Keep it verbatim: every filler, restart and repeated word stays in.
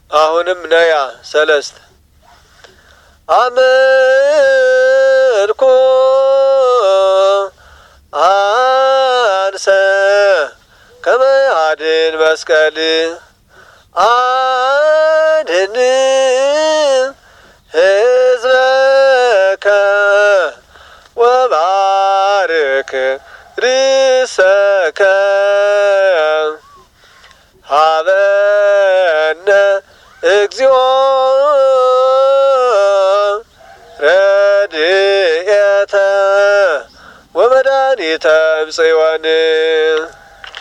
አሁንም ነያ ሰለስት አመልኮ አንሰ ከመያድን መስቀል አድን ህዝበከ ወባርክ ርእሰከ ሀበነ እግዚኦ ረድኤተ ወመድኃኒተ እምጽዮን